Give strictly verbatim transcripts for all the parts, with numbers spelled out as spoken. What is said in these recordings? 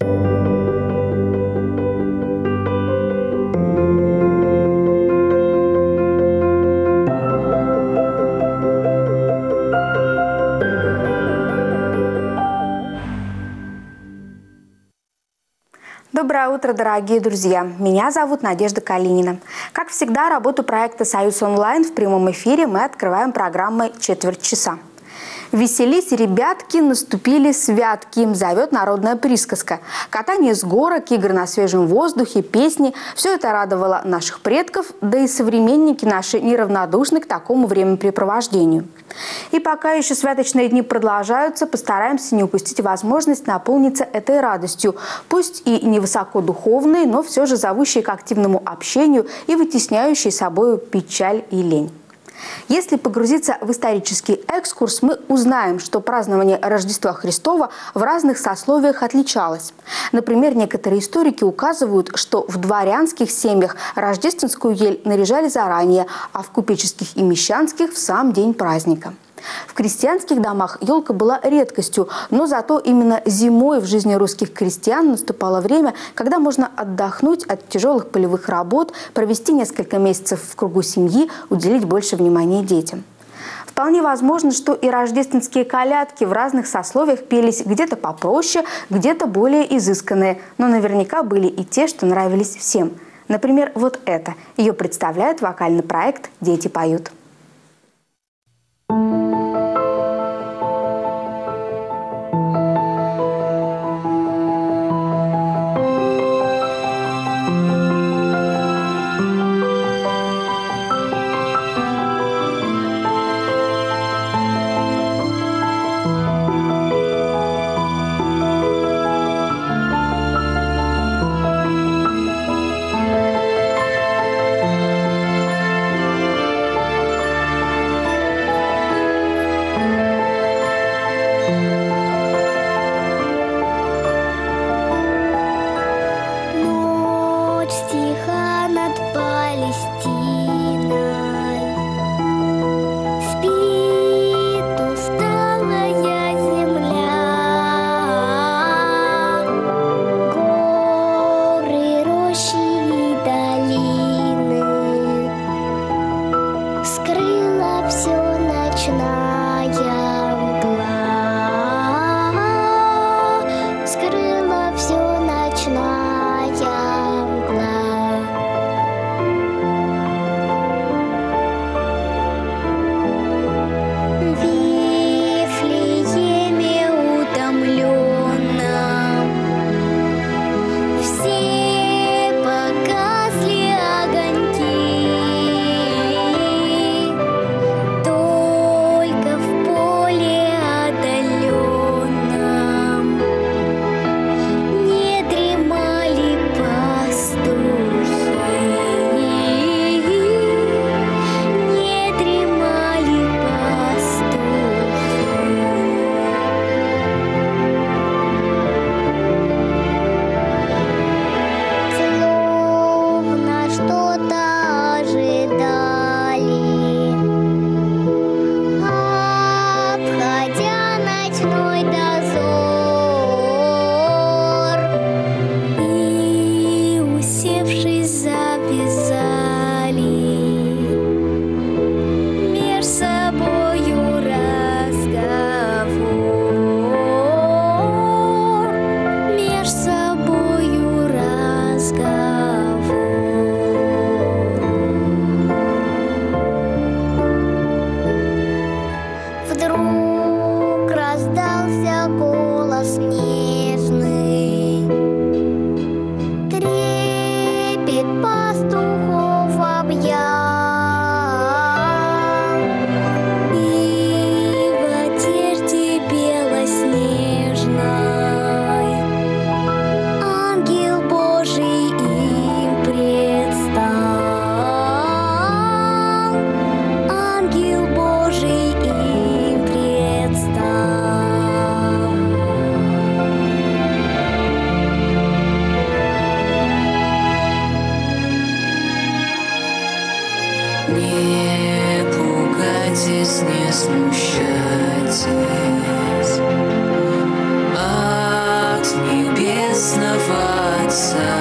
Доброе утро, дорогие друзья! Меня зовут Надежда Калинина. Как всегда, работу проекта «Союз онлайн» в прямом эфире мы открываем программой «Четверть часа». «Веселись, ребятки, наступили святки», зовет народная присказка. Катание с горок, игры на свежем воздухе, песни – все это радовало наших предков, да и современники наши неравнодушны к такому времяпрепровождению. И пока еще святочные дни продолжаются, постараемся не упустить возможность наполниться этой радостью, пусть и невысокодуховной, но все же зовущей к активному общению и вытесняющей собою печаль и лень. Если погрузиться в исторический экскурс, мы узнаем, что празднование Рождества Христова в разных сословиях отличалось. Например, некоторые историки указывают, что в дворянских семьях рождественскую ель наряжали заранее, а в купеческих и мещанских – в сам день праздника. В крестьянских домах елка была редкостью, но зато именно зимой в жизни русских крестьян наступало время, когда можно отдохнуть от тяжелых полевых работ, провести несколько месяцев в кругу семьи, уделить больше внимания детям. Вполне возможно, что и рождественские колядки в разных сословиях пелись где-то попроще, где-то более изысканные, но наверняка были и те, что нравились всем. Например, вот это. Ее представляет вокальный проект «Дети поют». смущайтесь, от небес радоваться.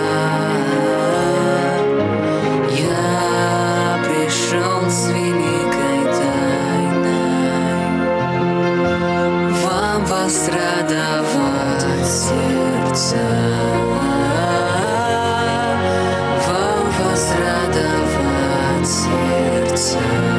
Я пришел с великой тайной вам возрадовать сердца. Вам возрадовать сердца.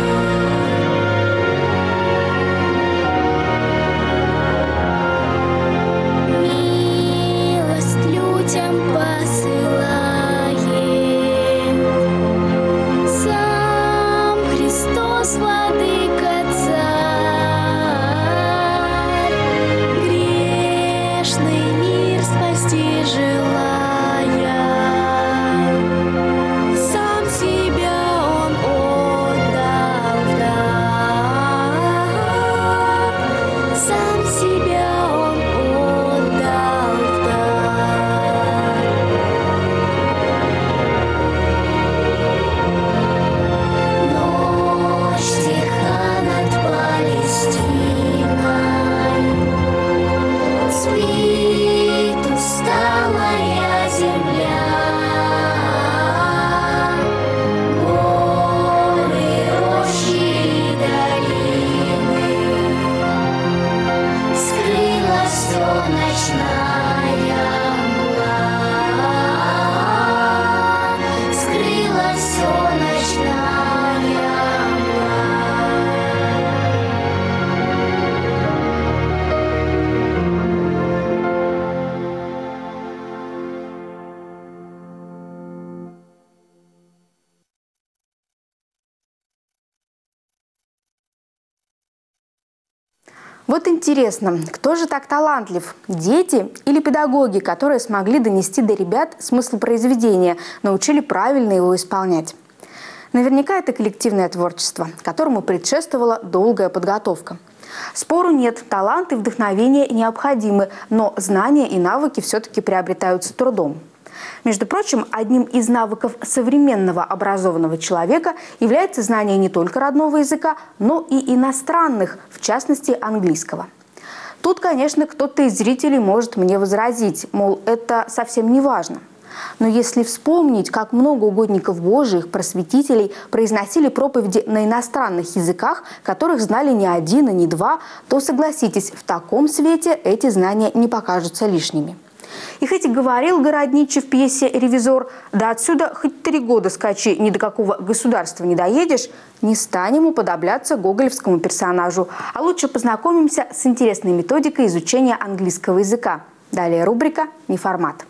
Вот интересно, кто же так талантлив? Дети или педагоги, которые смогли донести до ребят смысл произведения, научили правильно его исполнять? Наверняка это коллективное творчество, которому предшествовала долгая подготовка. Спору нет, талант и вдохновение необходимы, но знания и навыки все-таки приобретаются трудом. Между прочим, одним из навыков современного образованного человека является знание не только родного языка, но и иностранных, в частности английского. Тут, конечно, кто-то из зрителей может мне возразить, мол, это совсем не важно. Но если вспомнить, как много угодников Божиих, просветителей произносили проповеди на иностранных языках, которых знали не один и не два, то, согласитесь, в таком свете эти знания не покажутся лишними. И хоть и говорил Городничий в пьесе «Ревизор», да отсюда хоть три года скачи, ни до какого государства не доедешь, не станем уподобляться гоголевскому персонажу, а лучше познакомимся с интересной методикой изучения английского языка. Далее рубрика «Неформат».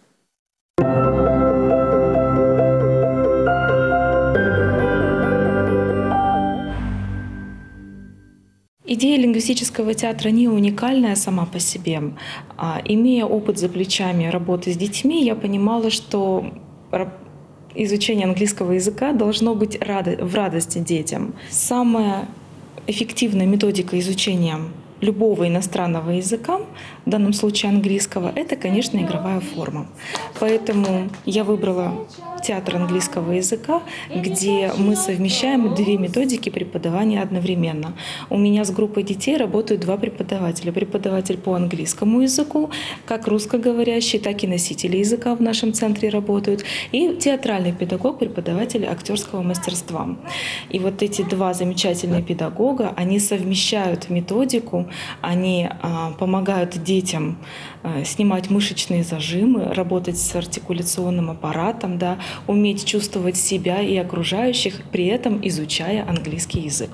Идея лингвистического театра не уникальная сама по себе. Имея опыт за плечами работы с детьми, я понимала, что изучение английского языка должно быть в радости детям. Самая эффективная методика изучения любого иностранного языка, в данном случае английского, это, конечно, игровая форма. Поэтому я выбрала театр английского языка, где мы совмещаем две методики преподавания одновременно. У меня с группой детей работают два преподавателя. Преподаватель по английскому языку, как русскоговорящий, так и носители языка в нашем центре работают, и театральный педагог, преподаватель актерского мастерства. И вот эти два замечательные педагога, они совмещают методику, они а, помогают детям а, снимать мышечные зажимы, работать с артикуляционным аппаратом, да, уметь чувствовать себя и окружающих, при этом изучая английский язык.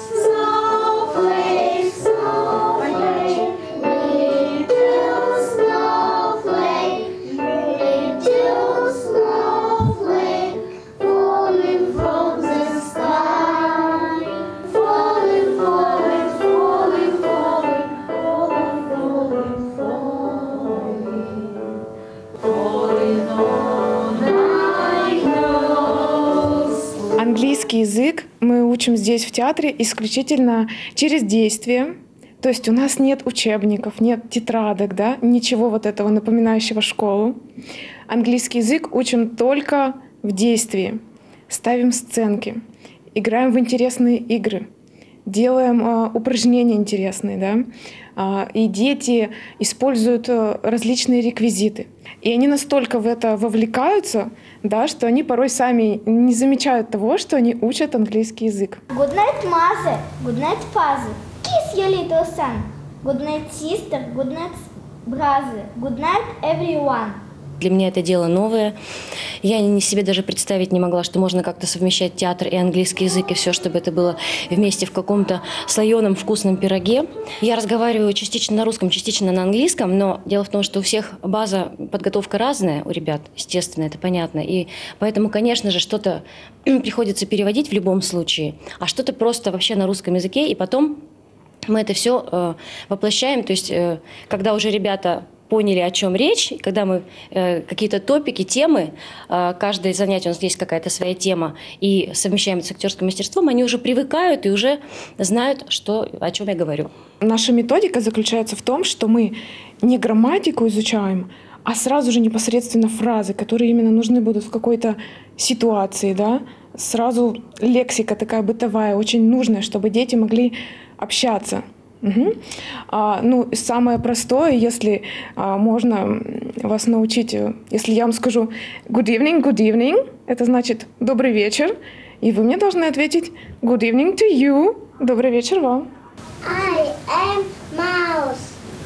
Английский язык мы учим здесь в театре исключительно через действие. То есть у нас нет учебников, нет тетрадок, да, ничего вот этого напоминающего школу. Английский язык учим только в действии. Ставим сценки, играем в интересные игры, делаем э, упражнения интересные, да, и дети используют различные реквизиты. И они настолько в это вовлекаются, да, что они порой сами не замечают того, что они учат английский язык. Good night, mother. Good night, father. Kiss your little son. Good night, sister. Good night, brother. Good night, everyone. Для меня это дело новое. Я не себе даже представить не могла, что можно как-то совмещать театр и английский язык, и все, чтобы это было вместе в каком-то слоеном вкусном пироге. Я разговариваю частично на русском, частично на английском, но дело в том, что у всех база, подготовка разная у ребят, естественно, это понятно. И поэтому, конечно же, что-то приходится переводить в любом случае, а что-то просто вообще на русском языке, и потом мы это все э, воплощаем. То есть, э, когда уже ребята поняли, о чем речь, когда мы э, какие-то топики, темы, э, каждое занятие у нас есть какая-то своя тема, и совмещаем это с актерским мастерством, они уже привыкают и уже знают, что, о чем я говорю. Наша методика заключается в том, что мы не грамматику изучаем, а сразу же непосредственно фразы, которые именно нужны будут в какой-то ситуации, да? Сразу лексика такая бытовая, очень нужная, чтобы дети могли общаться. Угу. А, ну, самое простое, если а, можно вас научить, если я вам скажу good evening, good evening, это значит добрый вечер, и вы мне должны ответить good evening to you, добрый вечер вам. I am mouse.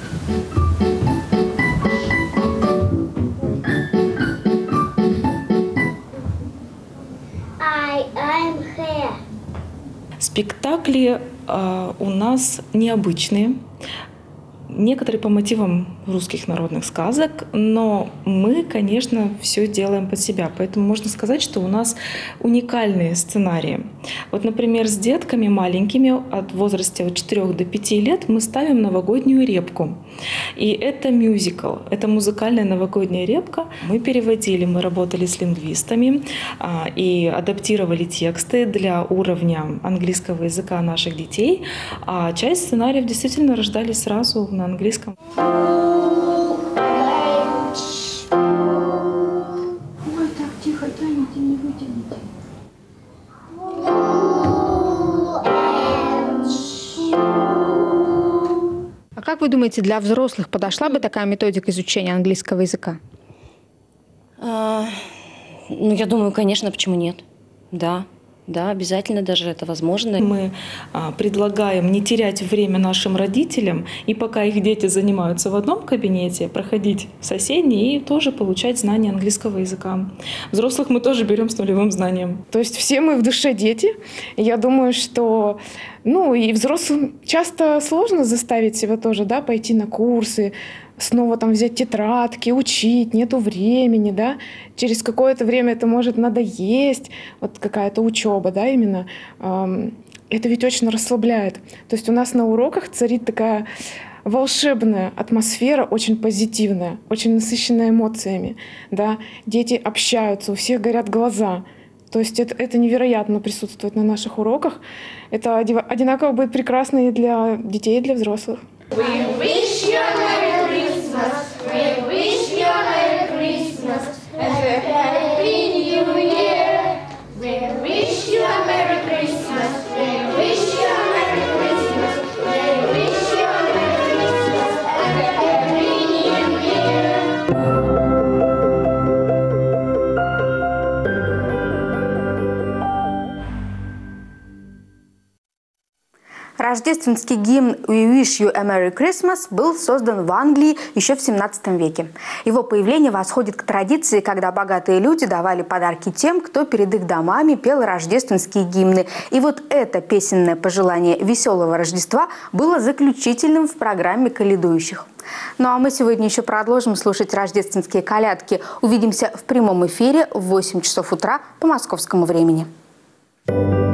I am hair. Спектакли э, у нас необычные, некоторые по мотивам русских народных сказок, но мы, конечно, все делаем под себя. Поэтому можно сказать, что у нас уникальные сценарии. Вот, например, с детками маленькими от возраста от четырёх до пяти лет мы ставим новогоднюю репку. И это мюзикл, это музыкальная новогодняя репка. Мы переводили, мы работали с лингвистами а, и адаптировали тексты для уровня английского языка наших детей. А часть сценариев действительно рождались сразу на английском. Ой, так тихо, тяните, не вытяните. А как вы думаете, для взрослых подошла бы такая методика изучения английского языка? А, ну, я думаю, конечно, почему нет? Да. Да, обязательно даже это возможно. Мы а, предлагаем не терять время нашим родителям, и пока их дети занимаются в одном кабинете, проходить в соседний и тоже получать знания английского языка. Взрослых мы тоже берем с нулевым знанием. То есть все мы в душе дети. Я думаю, что ну, и взрослым часто сложно заставить себя тоже, да, пойти на курсы, снова там взять тетрадки, учить, нету времени, да. Через какое-то время это может надоесть, вот какая-то учеба, да, именно. Это ведь очень расслабляет. То есть у нас на уроках царит такая волшебная атмосфера, очень позитивная, очень насыщенная эмоциями, да. Дети общаются, у всех горят глаза. То есть это, это невероятно присутствовать на наших уроках. Это одинаково будет прекрасно и для детей, и для взрослых. We wish you a Merry Christmas. We wish you a Merry Christmas and a Happy New Year. We wish you a Merry Christmas. We wish you a Merry Christmas. We wish you a Merry Christmas and a Happy New Year. Рождественский гимн «We wish you a Merry Christmas» был создан в Англии еще в семнадцатом веке. Его появление восходит к традиции, когда богатые люди давали подарки тем, кто перед их домами пел рождественские гимны. И вот это песенное пожелание веселого Рождества было заключительным в программе «Коледующих». Ну а мы сегодня еще продолжим слушать рождественские колядки. Увидимся в прямом эфире в восемь часов утра по московскому времени.